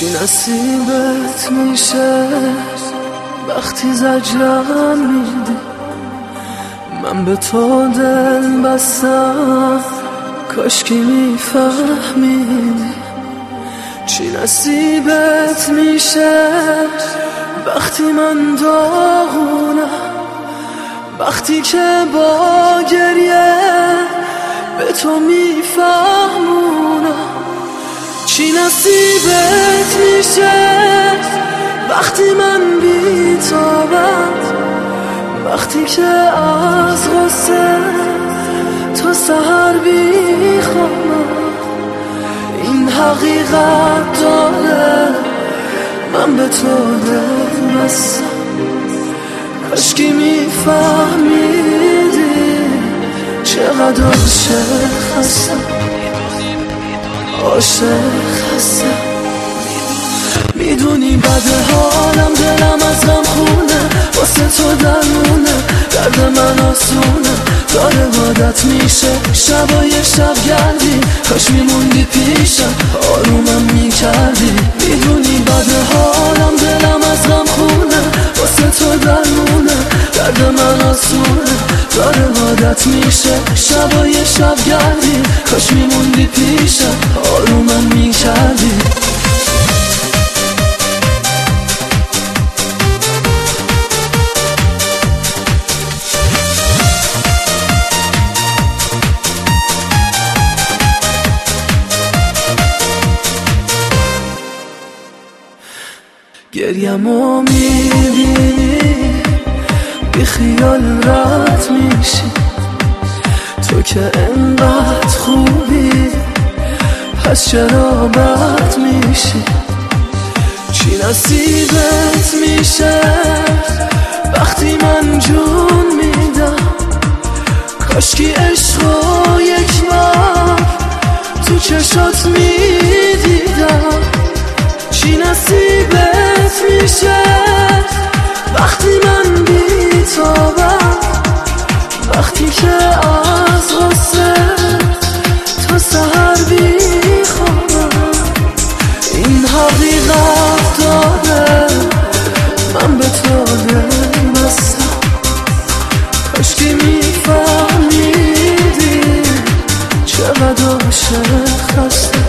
نصیبت میشه وقتی زجرم میدی؟ من به تو دل بستم کاشکی میفهمیدی. چی نصیبت میشه وقتی من داغونم، وقتی که با گریه به تو میفهمونم. چی نصیبت میشه وقتی من بی‌تابم، وقتی که از غصه تا سحر بیخوابم. این حقیقت داره من به تو دل بستم، کاشکی میفهمیدی چقدر عاشق هستم. عاشق هستم. میدونی بد حالم، دلم از غم خونه، واسه تو درمونه، درد من آسونه. داره عادت میشه شبای شب گردی، کاش میموندی پیشم آرومم میکردی. میدونی بد حالم، دلم از غم خونه، واسه تو درمونه، درد من آسونه. داره عادت میشه شبای شب گردی، کاش میموندی پیشم آرومم میکردی. گریمو میبینی بی خیال رد میشی، تو که انقدر خوبی پس چرا بد میشی؟ چی نصیبت میشه وقتی من جون میدم؟ کاشکی عشقو یک بار تو چشات میدیدم. چی نصیبت میشه وقتی من بی‌تابم، وقتی که از غصه تا سحر بیخوابم. این حقیقت داره من به تو دل بستم، کاشکی میفهمیدی چقدر عاشق هستم.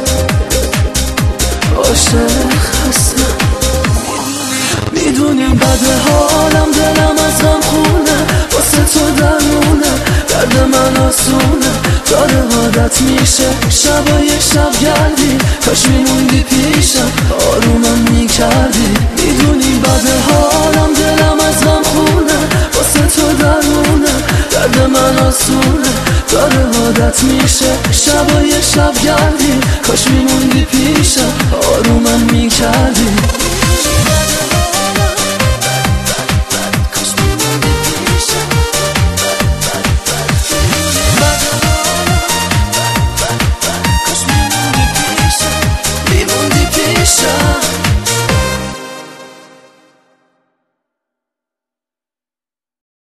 عاشق هستم. میدونی بد حالم، دلم از غم خونه، واسه تو درمونه، درد من آسونه. داره عادت میشه شبای شب گردی، کاش میموندی پیشم آرومم میکردی. میدونی بد حالم، دلم از غم خونه، واسه تو درمونه، درد من آسونه. داره عادت میشه شبای شب گردی، کاش میموندی پیشم آرومم میکردی.